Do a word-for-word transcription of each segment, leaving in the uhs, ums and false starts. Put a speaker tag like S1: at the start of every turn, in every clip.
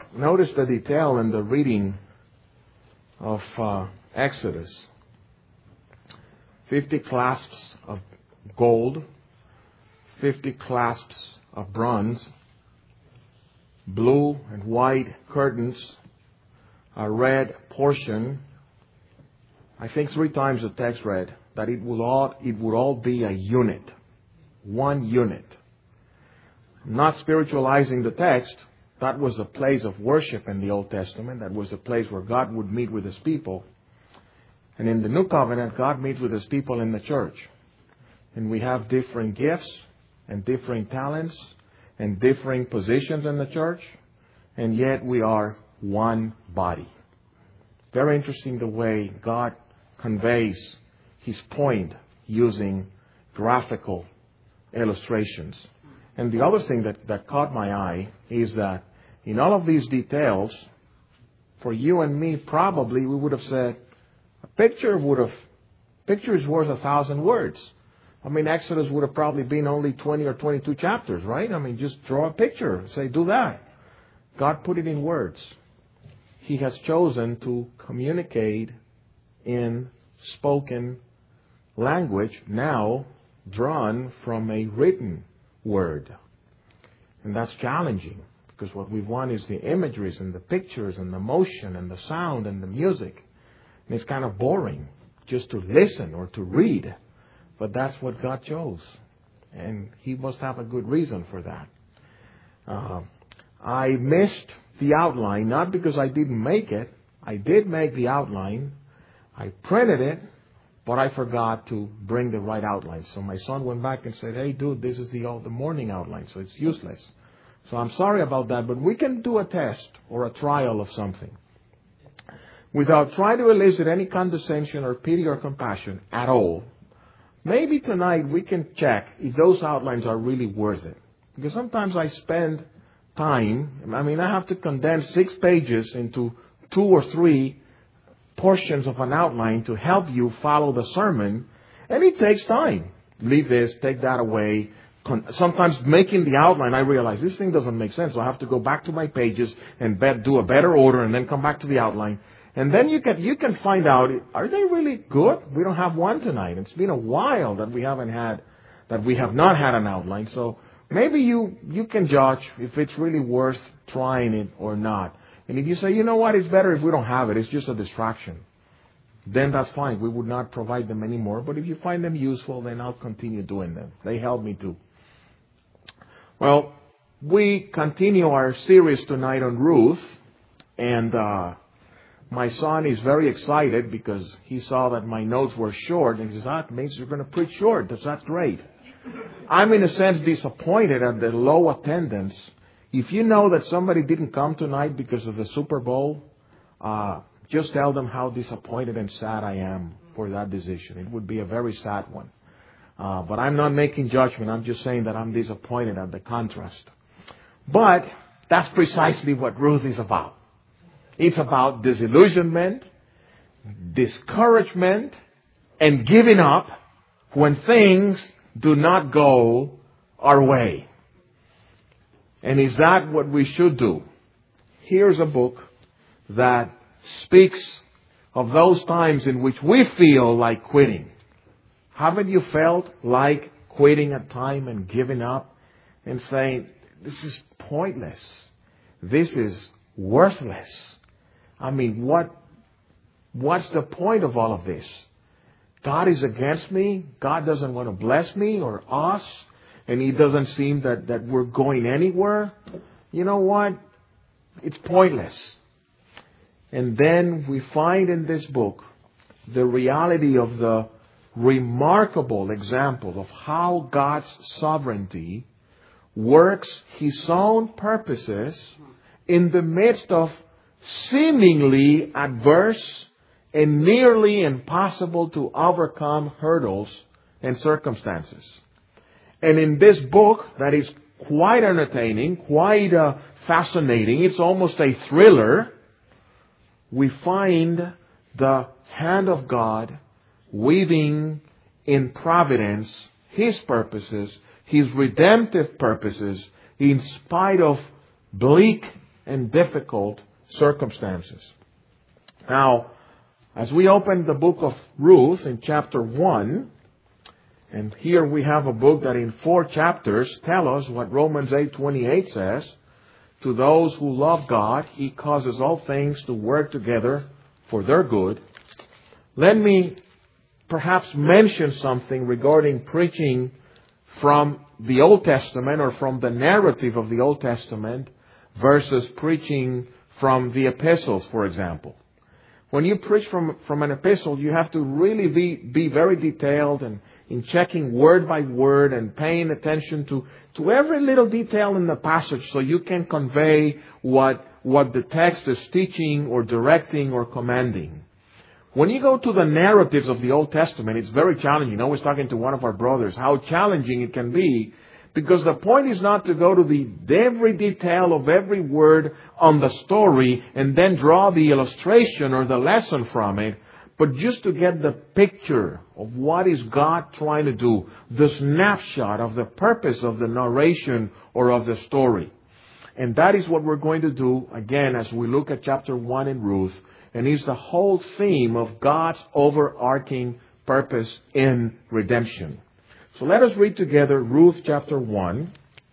S1: notice the detail in the reading of uh, Exodus. Fifty clasps of gold, fifty clasps of bronze, blue and white curtains, a red portion. I think three times the text read that it would all it would all be a unit, one unit. Not spiritualizing the text, that was a place of worship in the Old Testament. That was a place where God would meet with His people. And in the New Covenant, God meets with His people in the church. And we have different gifts and different talents and differing positions in the church. And yet we are one body. Very interesting the way God conveys His point using graphical illustrations. And the other thing that, that caught my eye is that in all of these details, for you and me, probably we would have said, a picture would have, picture is worth a thousand words. I mean, Exodus would have probably been only twenty or twenty-two chapters, right? I mean, just draw a picture, say, do that. God put it in words. He has chosen to communicate in spoken language, now drawn from a written word. And that's challenging, because what we want is the imageries and the pictures and the motion and the sound and the music. And it's kind of boring just to listen or to read. But that's what God chose. And He must have a good reason for that. Uh, I missed the outline, not because I didn't make it. I did make the outline. I printed it, but I forgot to bring the right outline. So my son went back and said, hey, dude, this is the, the morning outline, so it's useless. So I'm sorry about that, but we can do a test or a trial of something. Without trying to elicit any condescension or pity or compassion at all, maybe tonight we can check if those outlines are really worth it. Because sometimes I spend time, I mean, I have to condense six pages into two or three portions of an outline to help you follow the sermon, and it takes time. Leave this, take that away. Sometimes making the outline, I realize this thing doesn't make sense, so I have to go back to my pages and do a better order and then come back to the outline. And then you can you can find out, are they really good? We don't have one tonight. It's been a while that we haven't had, that we have not had an outline. So maybe you, you can judge if it's really worth trying it or not. And if you say, you know what, it's better if we don't have it, it's just a distraction, then that's fine. We would not provide them anymore. But if you find them useful, then I'll continue doing them. They help me too. Well, we continue our series tonight on Ruth. And uh, my son is very excited because he saw that my notes were short. And he says, ah, it means you're going to preach short. That's, that's great. I'm in a sense disappointed at the low attendance. If you know that somebody didn't come tonight because of the Super Bowl, uh, just tell them how disappointed and sad I am for that decision. It would be a very sad one. Uh, but I'm not making judgment. I'm just saying that I'm disappointed at the contrast. But that's precisely what Ruth is about. It's about disillusionment, discouragement, and giving up when things do not go our way. And is that what we should do? Here's a book that speaks of those times in which we feel like quitting. Haven't you felt like quitting at time and giving up and saying, this is pointless. This is worthless. I mean, what, what's the point of all of this? God is against me. God doesn't want to bless me or us. And it doesn't seem that, that we're going anywhere. You know what? It's pointless. And then we find in this book the reality of the remarkable example of how God's sovereignty works His own purposes in the midst of seemingly adverse and nearly impossible to overcome hurdles and circumstances. And in this book that is quite entertaining, quite uh, fascinating, it's almost a thriller, we find the hand of God weaving in providence His purposes, His redemptive purposes, in spite of bleak and difficult circumstances. Now, as we open the book of Ruth in chapter one, and here we have a book that in four chapters tell us what Romans eight twenty-eight says. To those who love God, He causes all things to work together for their good. Let me perhaps mention something regarding preaching from the Old Testament or from the narrative of the Old Testament versus preaching from the epistles, for example. When you preach from, from an epistle, you have to really be, be very detailed and in checking word by word and paying attention to, to every little detail in the passage so you can convey what, what the text is teaching or directing or commanding. When you go to the narratives of the Old Testament, it's very challenging. I was talking to one of our brothers how challenging it can be, because the point is not to go to the every detail of every word on the story and then draw the illustration or the lesson from it, but just to get the picture of what is God trying to do, the snapshot of the purpose of the narration or of the story. And that is what we're going to do again as we look at chapter one in Ruth. And it's the whole theme of God's overarching purpose in redemption. So let us read together Ruth chapter one.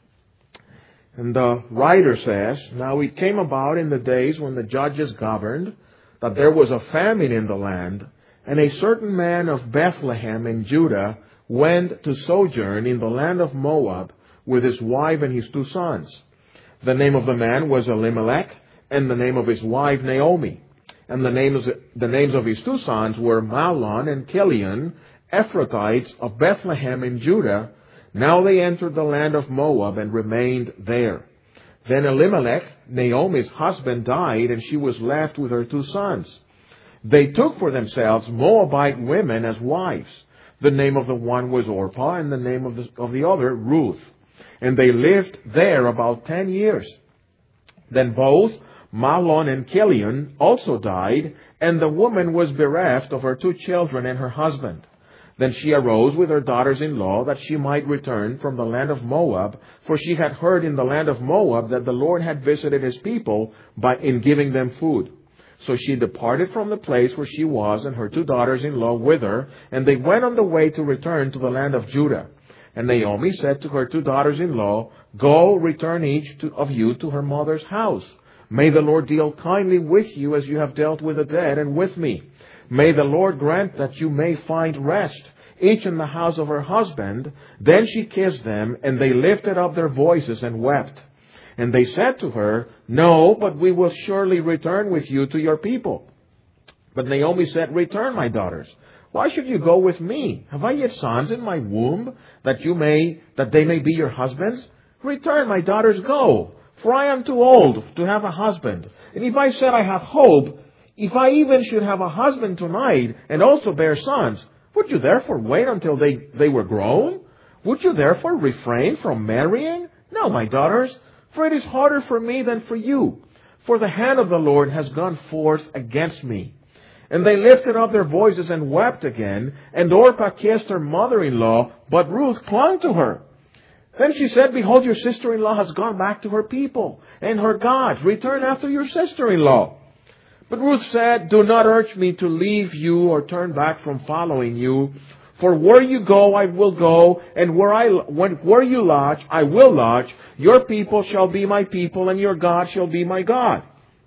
S1: And the writer says, Now it came about in the days when the judges governed, that there was a famine in the land, and a certain man of Bethlehem in Judah went to sojourn in the land of Moab with his wife and his two sons. The name of the man was Elimelech, and the name of his wife Naomi. And the names, the names of his two sons were Mahlon and Chilion, Ephrathites of Bethlehem in Judah. Now they entered the land of Moab and remained there. Then Elimelech, Naomi's husband, died, and she was left with her two sons. They took for themselves Moabite women as wives. The name of the one was Orpah, and the name of the, of the other Ruth. And they lived there about ten years. Then both Mahlon and Chilion also died, and the woman was bereft of her two children and her husband. Then she arose with her daughters-in-law that she might return from the land of Moab, for she had heard in the land of Moab that the Lord had visited His people by in giving them food. So she departed from the place where she was, and her two daughters-in-law with her, and they went on the way to return to the land of Judah. And Naomi said to her two daughters-in-law, Go, return each to, of you to her mother's house. May the Lord deal kindly with you as you have dealt with the dead and with me. May the Lord grant that you may find rest, each in the house of her husband. Then she kissed them, and they lifted up their voices and wept. And they said to her, No, but we will surely return with you to your people. But Naomi said, Return, my daughters. Why should you go with me? Have I yet sons in my womb, that you may, that they may be your husbands? Return, my daughters, go. For I am too old to have a husband. And if I said I have hope, if I even should have a husband tonight and also bear sons, would you therefore wait until they, they were grown? Would you therefore refrain from marrying? No, my daughters, for it is harder for me than for you. For the hand of the Lord has gone forth against me. And they lifted up their voices and wept again. And Orpah kissed her mother-in-law, but Ruth clung to her. Then she said, Behold, your sister-in-law has gone back to her people and her gods. Return after your sister-in-law. But Ruth said, Do not urge me to leave you or turn back from following you. For where you go, I will go, and where I when, where you lodge, I will lodge. Your people shall be my people, and your God shall be my God.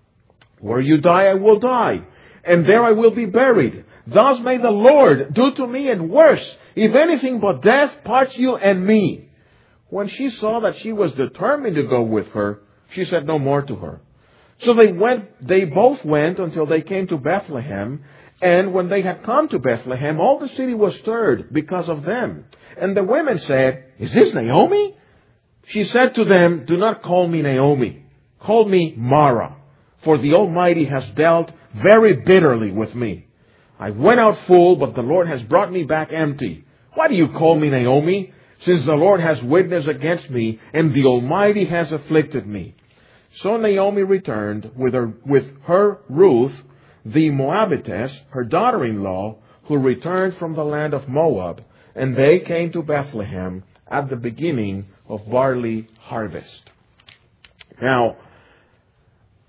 S1: Where you die, I will die, and there I will be buried. Thus may the Lord do to me, and worse, if anything but death parts you and me. When she saw that she was determined to go with her, she said no more to her. So they went, they both went until they came to Bethlehem. And when they had come to Bethlehem, all the city was stirred because of them. And the women said, Is this Naomi? She said to them, Do not call me Naomi. Call me Mara. For the Almighty has dealt very bitterly with me. I went out full, but the Lord has brought me back empty. Why do you call me Naomi? Since the Lord has witnessed against me, and the Almighty has afflicted me. So Naomi returned with her, with her Ruth, the Moabitess, her daughter-in-law, who returned from the land of Moab, and they came to Bethlehem at the beginning of barley harvest. Now,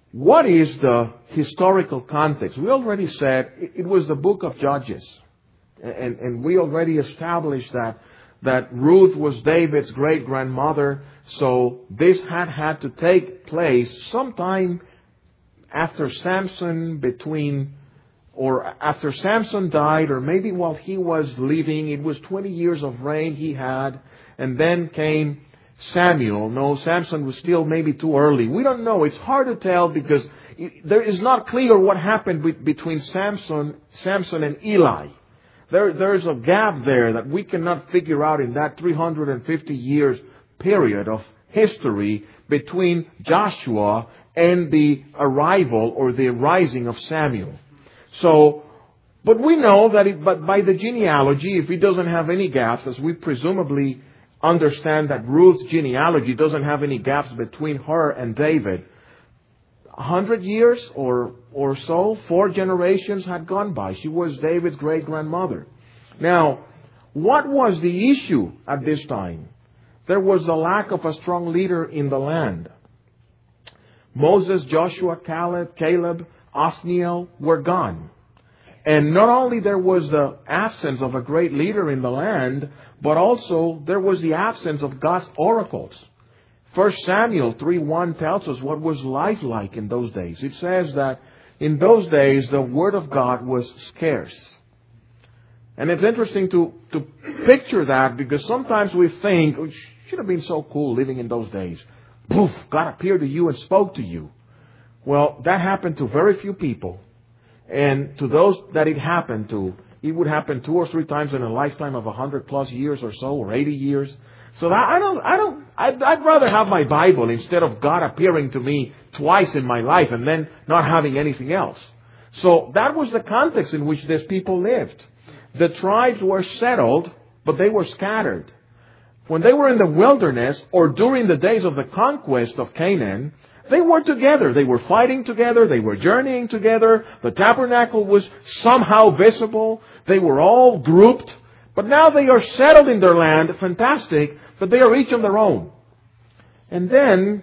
S1: what is the historical context? We already said it was the book of Judges. And, and we already established that, that Ruth was David's great-grandmother. So this had had to take place sometime after Samson, between, or after Samson died, or maybe while he was living. It was twenty years of reign he had. And then came Samuel. No, Samson was still maybe too early. We don't know. It's hard to tell because it, there is not clear what happened be, between Samson, Samson and Eli. There, there's a gap there that we cannot figure out in that three hundred fifty years period of history between Joshua and the arrival or the rising of Samuel. So, but we know that it, but by the genealogy, if it doesn't have any gaps, as we presumably understand that Ruth's genealogy doesn't have any gaps between her and David, a hundred years or, or so, four generations had gone by. She was David's great-grandmother. Now, what was the issue at this time? There was the lack of a strong leader in the land. Moses, Joshua, Caleb, Caleb, Othniel were gone. And not only there was the absence of a great leader in the land, but also there was the absence of God's oracles. First Samuel three one tells us what was life like in those days. It says that in those days the Word of God was scarce. And it's interesting to, to picture that because sometimes we think, oh, it should have been so cool living in those days. Poof, God appeared to you and spoke to you. Well, that happened to very few people. And to those that it happened to, it would happen two or three times in a lifetime of a hundred plus years or so, or eighty years. So that, I don't, I don't, I'd, I'd rather have my Bible instead of God appearing to me twice in my life and then not having anything else. So that was the context in which these people lived. The tribes were settled, but they were scattered. When they were in the wilderness or during the days of the conquest of Canaan, they were together. They were fighting together. They were journeying together. The tabernacle was somehow visible. They were all grouped. But now they are settled in their land. Fantastic. But they are each on their own. And then,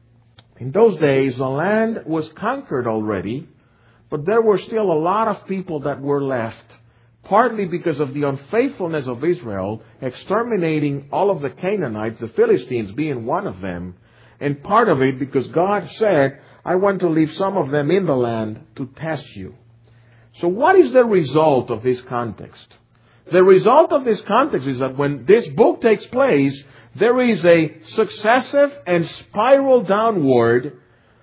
S1: in those days, the land was conquered already. But there were still a lot of people that were left. Partly because of the unfaithfulness of Israel, exterminating all of the Canaanites, the Philistines being one of them. And part of it because God said, I want to leave some of them in the land to test you. So what is the result of this context? The result of this context is that when this book takes place, there is a successive and spiral downward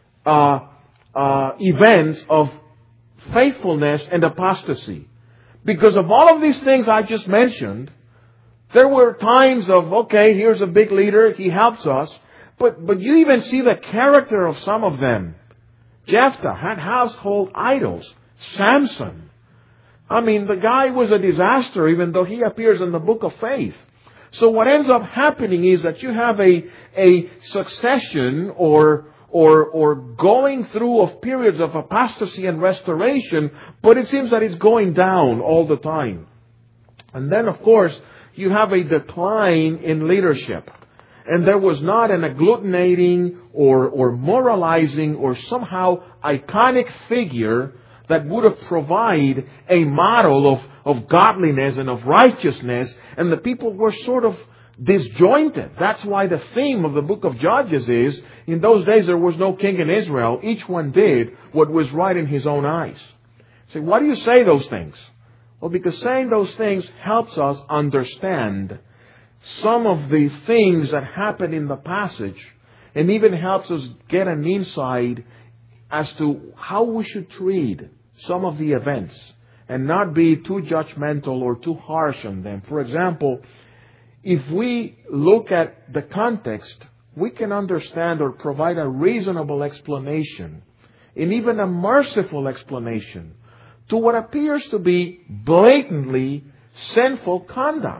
S1: uh, uh, events of faithfulness and apostasy. Because of all of these things I just mentioned, there were times of, okay, here's a big leader, he helps us. But, but you even see the character of some of them. Jephthah had household idols. Samson. I mean, the guy was a disaster even though he appears in the book of faith. So what ends up happening is that you have a, a succession or, or, or going through of periods of apostasy and restoration, but it seems that it's going down all the time. And then, of course, you have a decline in leadership. And there was not an agglutinating or, or moralizing or somehow iconic figure that would have provided a model of, of godliness and of righteousness. And the people were sort of disjointed. That's why the theme of the book of Judges is, in those days there was no king in Israel. Each one did what was right in his own eyes. So why do you say those things? Well, because saying those things helps us understand some of the things that happen in the passage, and even helps us get an insight as to how we should treat some of the events and not be too judgmental or too harsh on them. For example, if we look at the context, we can understand or provide a reasonable explanation, and even a merciful explanation, to what appears to be blatantly sinful conduct.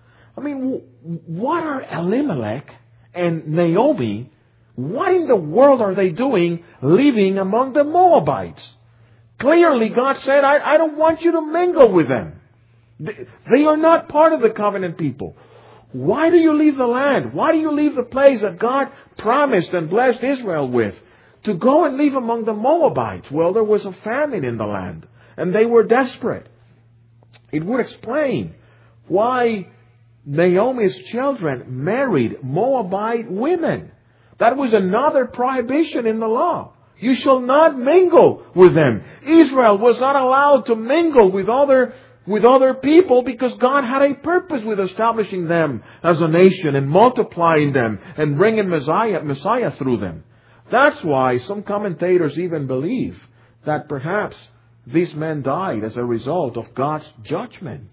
S1: I mean, what are Elimelech and Naomi, what in the world are they doing living among the Moabites? Clearly, God said, I, I don't want you to mingle with them. They, they are not part of the covenant people. Why do you leave the land? Why do you leave the place that God promised and blessed Israel with? to go and live among the Moabites. Well, there was a famine in the land, and they were desperate. It would explain why Naomi's children married Moabite women. That was another prohibition in the law. You shall not mingle with them. Israel was not allowed to mingle with other, with other people because God had a purpose with establishing them as a nation and multiplying them and bringing Messiah, Messiah through them. That's why some commentators even believe that perhaps these men died as a result of God's judgment.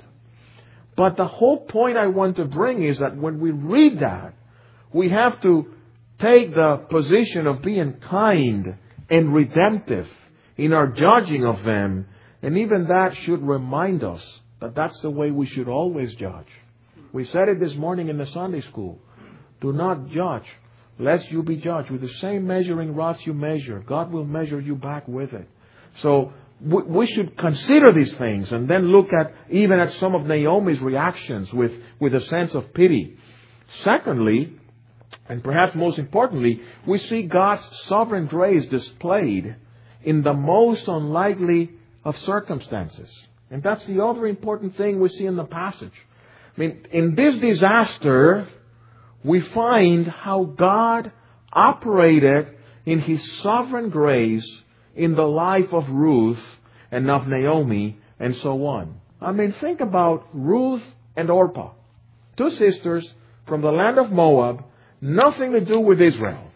S1: But the whole point I want to bring is that when we read that, we have to take the position of being kind and redemptive in our judging of them. And even that should remind us that that's the way we should always judge. We said it this morning in the Sunday school. Do not judge, lest you be judged. With the same measuring rods you measure, God will measure you back with it. So we should consider these things and then look at even at some of Naomi's reactions with, with a sense of pity. Secondly, and perhaps most importantly, we see God's sovereign grace displayed in the most unlikely of circumstances. And that's the other important thing we see in the passage. I mean, in this disaster, we find how God operated in His sovereign grace in the life of Ruth and of Naomi and so on. I mean, think about Ruth and Orpah, two sisters from the land of Moab, nothing to do with Israel.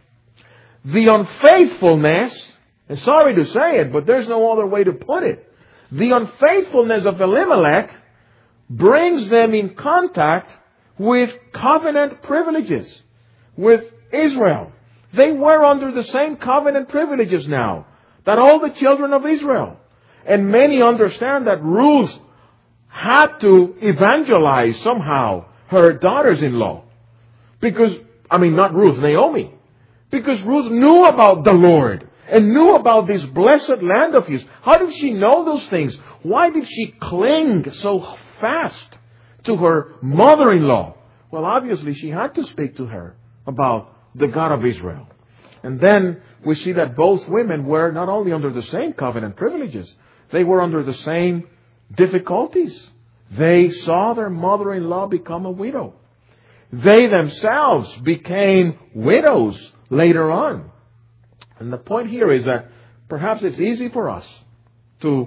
S1: The unfaithfulness, and sorry to say it, but there's no other way to put it, the unfaithfulness of Elimelech brings them in contact with covenant privileges with Israel. They were under the same covenant privileges now that all the children of Israel. And many understand that Ruth had to evangelize somehow her daughters-in-law. Because, I mean, not Ruth, Naomi. Because Ruth knew about the Lord and knew about this blessed land of His. How did she know those things? Why did she cling so fast to her mother-in-law? Well, obviously she had to speak to her about the God of Israel. And then we see that both women were not only under the same covenant privileges, they were under the same difficulties. They saw their mother-in-law become a widow. They themselves became widows later on. And the point here is that perhaps it's easy for us to,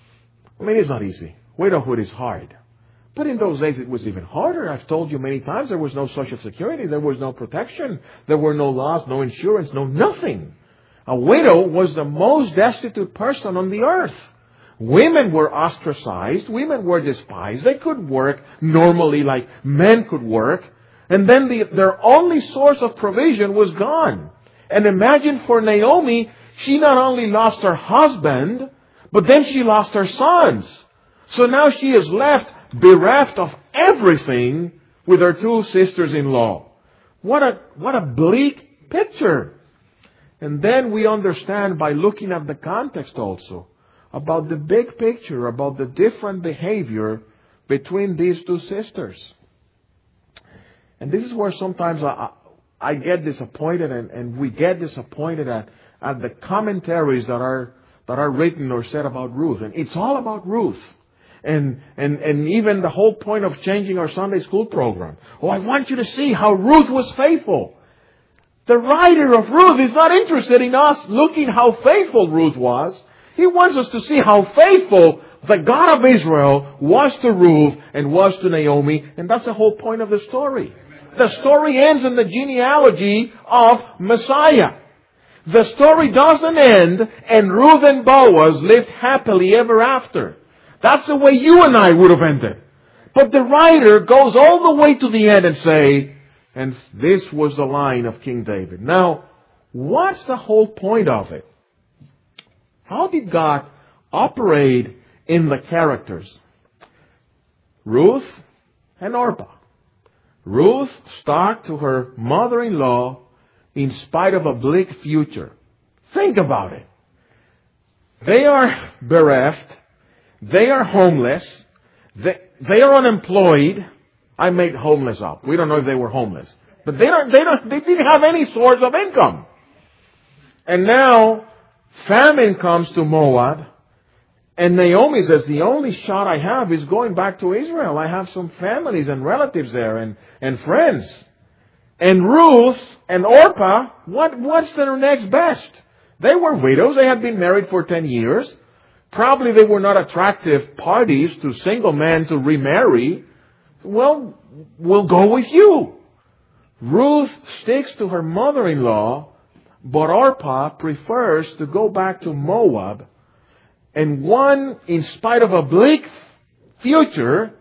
S1: I mean, it's not easy. Widowhood is hard. But in those days it was even harder. I've told you many times there was no social security, there was no protection, there were no laws, no insurance, no nothing. A widow was the most destitute person on the earth. Women were ostracized, women were despised. They could work normally like men could work. And then the, their only source of provision was gone. And imagine for Naomi, she not only lost her husband, but then she lost her sons. So now she is left bereft of everything with her two sisters-in-law. What a, what a bleak picture. And then we understand by looking at the context also about the big picture, about the different behavior between these two sisters. And this is where sometimes I, I get disappointed and, and we get disappointed at, at the commentaries that are, that are written or said about Ruth. And it's all about Ruth. And, and, and even the whole point of changing our Sunday school program. Oh, I want you to see how Ruth was faithful. The writer of Ruth is not interested in us looking how faithful Ruth was. He wants us to see how faithful the God of Israel was to Ruth and was to Naomi. And that's the whole point of the story. The story ends in the genealogy of Messiah. The story doesn't end and Ruth and Boaz lived happily ever after. That's the way you and I would have ended. But the writer goes all the way to the end and say, and this was the line of King David. Now, what's the whole point of it? How did God operate in the characters? Ruth and Orpah. Ruth stuck to her mother-in-law in spite of a bleak future. Think about it. They are bereft. They are homeless. They, they are unemployed. I made homeless up. We don't know if they were homeless. But they don't, they don't, they didn't have any source of income. And now famine comes to Moab. And Naomi says, the only shot I have is going back to Israel. I have some families and relatives there and, and friends. And Ruth and Orpah, what, what's their next best? They were widows. They had been married for ten years. Probably they were not attractive parties to single men to remarry. Well, we'll go with you. Ruth sticks to her mother-in-law, but Orpah prefers to go back to Moab. And one, in spite of a bleak future,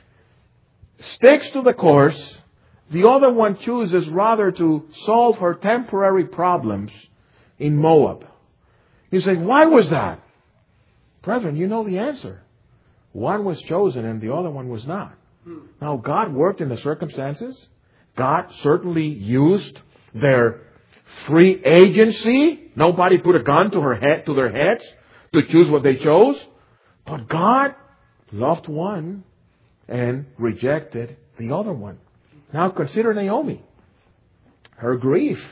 S1: sticks to the course. The other one chooses rather to solve her temporary problems in Moab. You say, why was that? Brethren, you know the answer. One was chosen and the other one was not. Now, God worked in the circumstances. God certainly used their free agency. Nobody put a gun to her head, to their heads to choose what they chose. But God loved one and rejected the other one. Now consider Naomi. Her grief.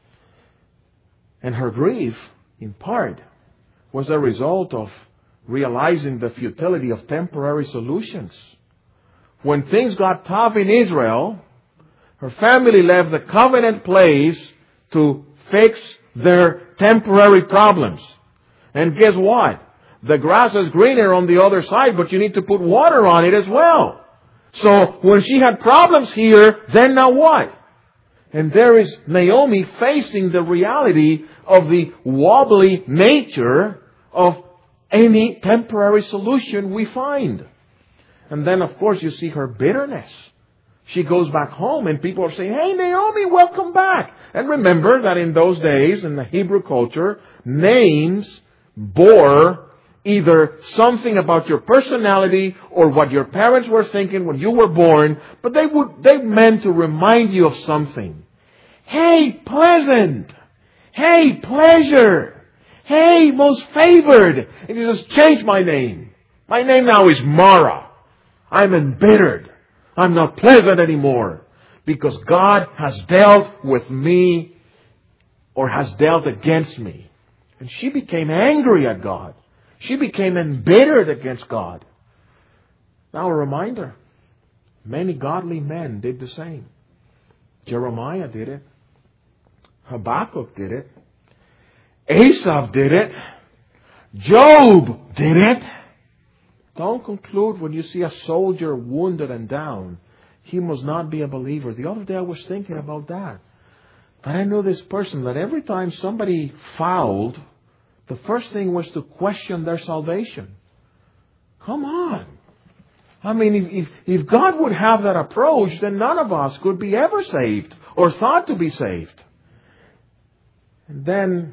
S1: And her grief, in part, was a result of realizing the futility of temporary solutions. When things got tough in Israel, her family left the covenant place to fix their temporary problems. And guess what? The grass is greener on the other side, but you need to put water on it as well. So when she had problems here, then now what? And there is Naomi facing the reality of the wobbly nature of any temporary solution we find. And then, of course, you see her bitterness. She goes back home and people are saying, hey, Naomi, welcome back. And remember that in those days, in the Hebrew culture, names bore either something about your personality or what your parents were thinking when you were born, but they would, they meant to remind you of something. Hey, pleasant. Hey, pleasure. Hey, most favored. And he says, change my name. My name now is Mara. I'm embittered. I'm not pleasant anymore because God has dealt with me or has dealt against me. And she became angry at God. She became embittered against God. Now a reminder, many godly men did the same. Jeremiah did it. Habakkuk did it. Asaph did it. Job did it. Don't conclude when you see a soldier wounded and down, he must not be a believer. The other day I was thinking about that. But I knew this person that every time somebody fouled, the first thing was to question their salvation. Come on. I mean, if, if, if God would have that approach, then none of us could be ever saved or thought to be saved. And then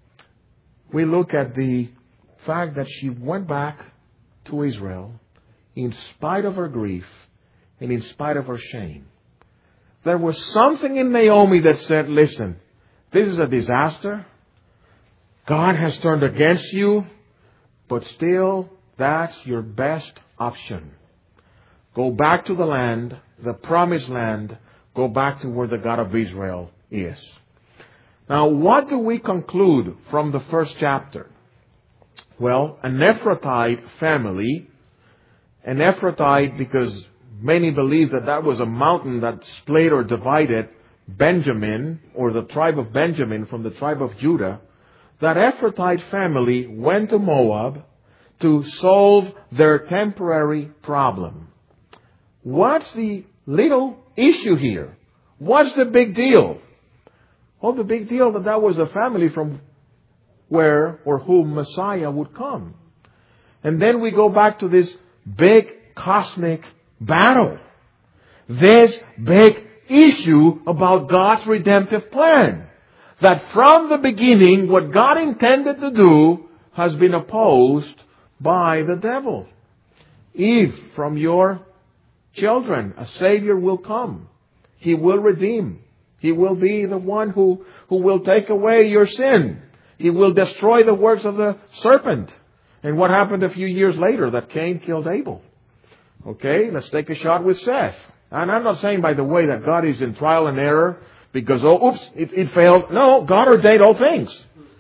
S1: we look at the fact that she went back to Israel in spite of her grief and in spite of her shame. There was something in Naomi that said, listen, this is a disaster. God has turned against you, but still that's your best option. Go back to the land, the promised land. Go back to where the God of Israel is. Now, what do we conclude from the first chapter? Well, an Ephrathite family, an Ephrathite because many believe that that was a mountain that split or divided Benjamin, or the tribe of Benjamin from the tribe of Judah. That Ephrathite family went to Moab to solve their temporary problem. What's the little issue here? What's the big deal? Well, the big deal that that was a family from where or whom Messiah would come. And then we go back to this big cosmic battle. This big issue about God's redemptive plan. That from the beginning, what God intended to do has been opposed by the devil. Eve, from your children, a Savior will come. He will redeem. He will be the one who, who will take away your sin. He will destroy the works of the serpent. And what happened a few years later? That Cain killed Abel. Okay, let's take a shot with Seth. And I'm not saying, by the way, that God is in trial and error because, oh, oops, it, it failed. No, God ordained all things.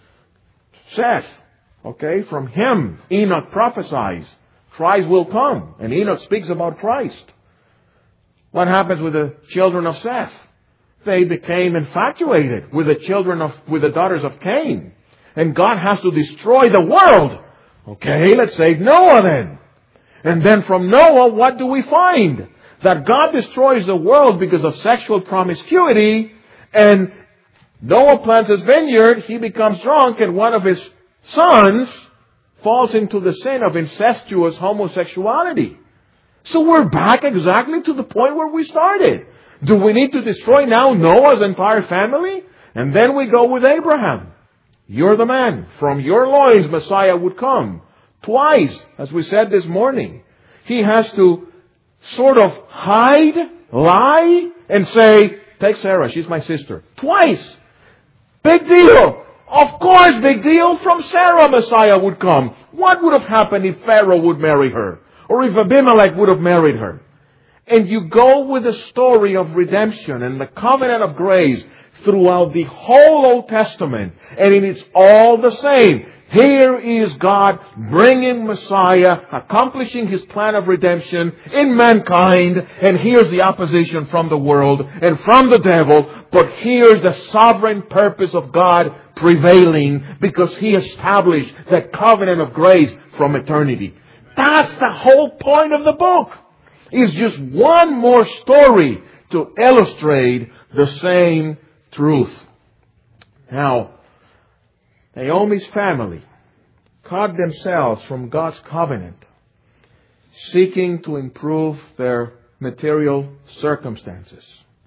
S1: Seth. Okay, from him, Enoch prophesies Christ will come. And Enoch speaks about Christ. What happens with the children of Seth? They became infatuated with the children of, with the daughters of Cain. And God has to destroy the world. Okay, let's save Noah then. And then from Noah, what do we find? That God destroys the world because of sexual promiscuity. And Noah plants his vineyard, he becomes drunk, and one of his sons falls into the sin of incestuous homosexuality. So we're back exactly to the point where we started. Do we need to destroy now Noah's entire family? And then we go with Abraham. You're the man. From your loins, Messiah would come. Twice, as we said this morning, he has to sort of hide, lie, and say, take Sarah, she's my sister. Twice. Big deal. Of course, big deal. From Sarah, Messiah would come. What would have happened if Pharaoh would marry her? Or if Abimelech would have married her? And you go with the story of redemption and the covenant of grace throughout the whole Old Testament. And it's all the same. Here is God bringing Messiah, accomplishing His plan of redemption in mankind. And here's the opposition from the world and from the devil. But here's the sovereign purpose of God prevailing because He established the covenant of grace from eternity. That's the whole point of the book. It's just one more story to illustrate the same truth. Now, Naomi's family cut themselves from God's covenant, seeking to improve their material circumstances.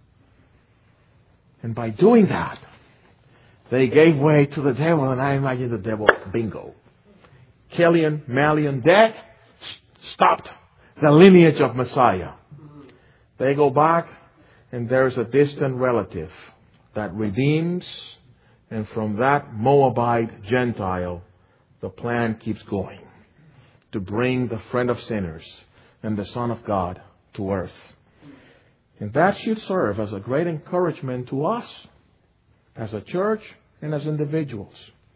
S1: And by doing that, they gave way to the devil, and I imagine the devil, bingo. Killian, Malian, death, stopped the lineage of Messiah. They go back, and there's a distant relative that redeems, and from that Moabite Gentile, the plan keeps going to bring the friend of sinners and the Son of God to earth. And that should serve as a great encouragement to us as a church and as individuals.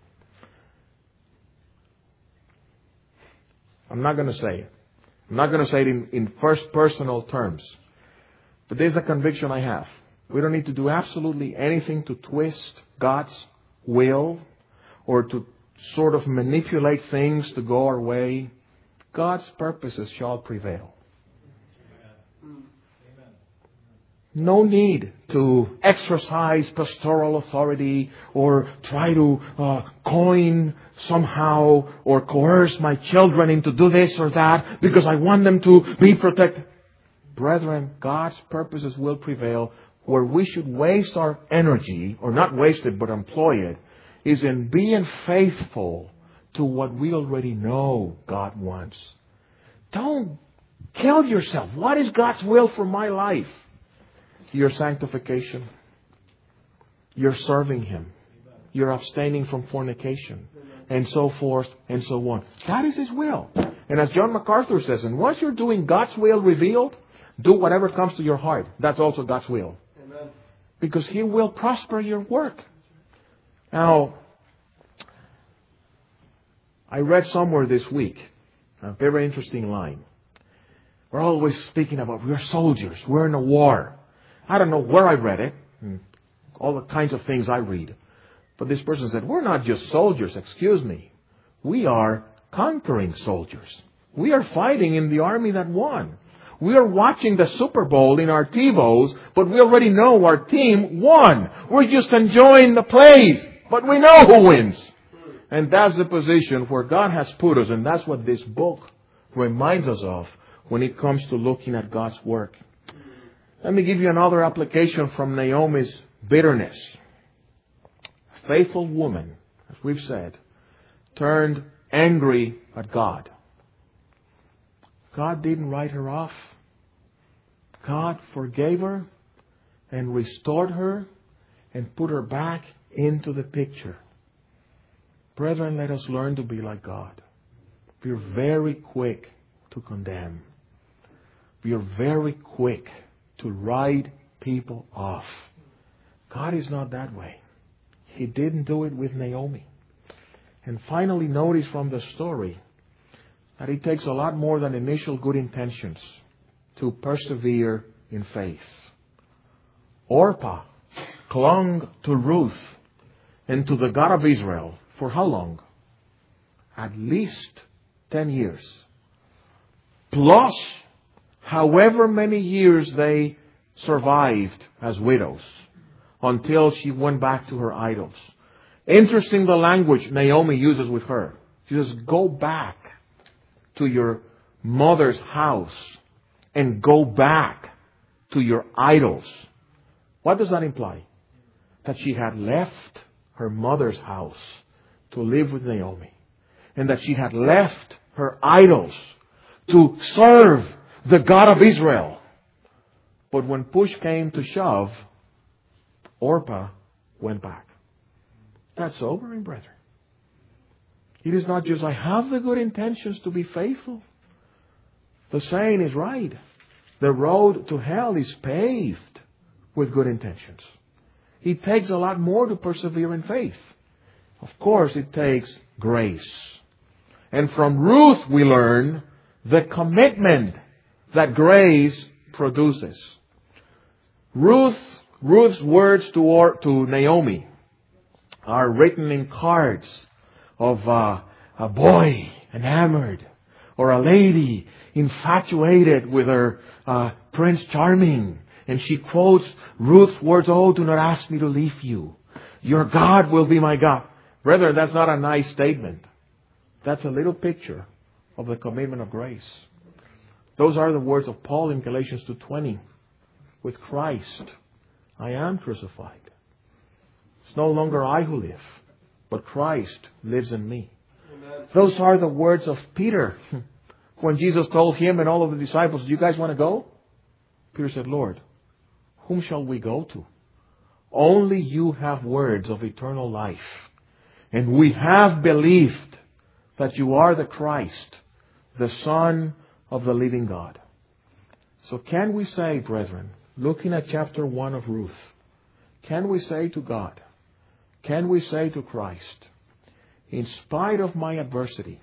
S1: I'm not going to say it. I'm not going to say it in, in first personal terms. But there's a conviction I have. We don't need to do absolutely anything to twist God's will or to sort of manipulate things to go our way. God's purposes shall prevail. No need to exercise pastoral authority or try to uh, coin somehow or coerce my children into do this or that because I want them to be protected. Brethren, God's purposes will prevail. Where we should waste our energy, or not waste it but employ it, is in being faithful to what we already know God wants. Don't kill yourself. What is God's will for my life? Your sanctification. You're serving Him. You're abstaining from fornication. And so forth and so on. That is His will. And as John MacArthur says, and once you're doing God's will revealed, do whatever comes to your heart. That's also God's will. Amen. Because He will prosper your work. Now, I read somewhere this week a very interesting line. We're always speaking about we're soldiers. We're in a war. I don't know where I read it. All the kinds of things I read. But this person said, we're not just soldiers, excuse me. We are conquering soldiers. We are fighting in the army that won. We are watching the Super Bowl in our TiVos, but we already know our team won. We're just enjoying the plays, but we know who wins. And that's the position where God has put us, and that's what this book reminds us of when it comes to looking at God's work. Let me give you another application from Naomi's bitterness. A faithful woman, as we've said, turned angry at God. God didn't write her off. God forgave her and restored her and put her back into the picture. Brethren, let us learn to be like God. We are very quick to condemn. We are very quick to write people off. God is not that way. He didn't do it with Naomi. And finally, notice from the story that it takes a lot more than initial good intentions to persevere in faith. Orpah clung to Ruth and to the God of Israel for how long? At least ten years. Plus, however many years they survived as widows until she went back to her idols. Interesting the language Naomi uses with her. She says, go back to your mother's house and go back to your idols. What does that imply? That she had left her mother's house to live with Naomi. And that she had left her idols to serve the God of Israel. But when push came to shove, Orpah went back. That's sobering, brethren. It is not just, I have the good intentions to be faithful. The saying is right. The road to hell is paved with good intentions. It takes a lot more to persevere in faith. Of course, it takes grace. And from Ruth we learn the commitment that grace produces. Ruth, Ruth's words to, or, to Naomi are written in cards of uh, a boy enamored or a lady infatuated with her uh, Prince Charming. And she quotes Ruth's words, oh, do not ask me to leave you. Your God will be my God. Brethren, that's not a nice statement. That's a little picture of the commitment of grace. Those are the words of Paul in Galatians two twenty. With Christ, I am crucified. It's no longer I who live, but Christ lives in me. Amen. Those are the words of Peter. When Jesus told him and all of the disciples, do you guys want to go? Peter said, Lord, whom shall we go to? Only you have words of eternal life. And we have believed that you are the Christ, the Son of the living God. So can we say, brethren, looking at chapter one of Ruth, can we say to God, can we say to Christ, in spite of my adversity,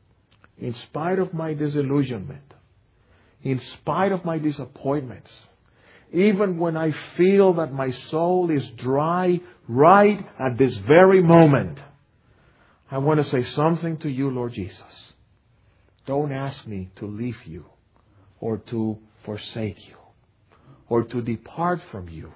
S1: in spite of my disillusionment, in spite of my disappointments, even when I feel that my soul is dry right at this very moment, I want to say something to you, Lord Jesus. Don't ask me to leave you or to forsake you or to depart from you.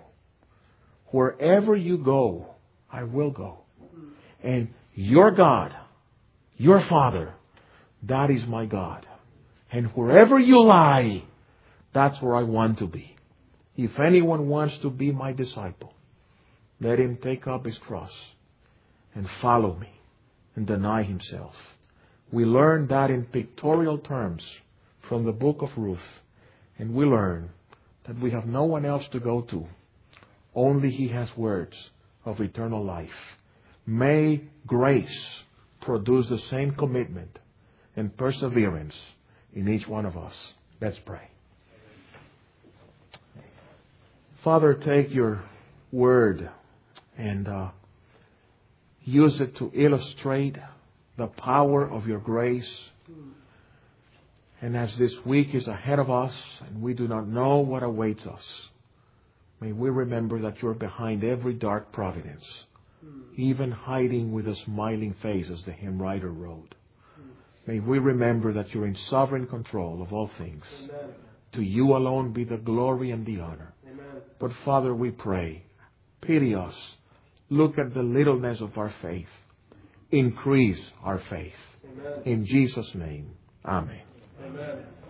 S1: Wherever you go, I will go. And your God, your Father, that is my God. And wherever you lie, that's where I want to be. If anyone wants to be my disciple, let him take up his cross and follow me and deny himself. We learn that in pictorial terms from the book of Ruth. And we learn that we have no one else to go to. Only He has words of eternal life. May grace produce the same commitment and perseverance in each one of us. Let's pray. Father, take your word and uh, use it to illustrate the power of your grace. And as this week is ahead of us and we do not know what awaits us, may we remember that you're behind every dark providence, even hiding with a smiling face, as the hymn writer wrote. May we remember that you're in sovereign control of all things. Amen. To you alone be the glory and the honor. Amen. But Father, we pray, pity us. Look at the littleness of our faith. Increase our faith. Amen. In Jesus' name, amen. Amen.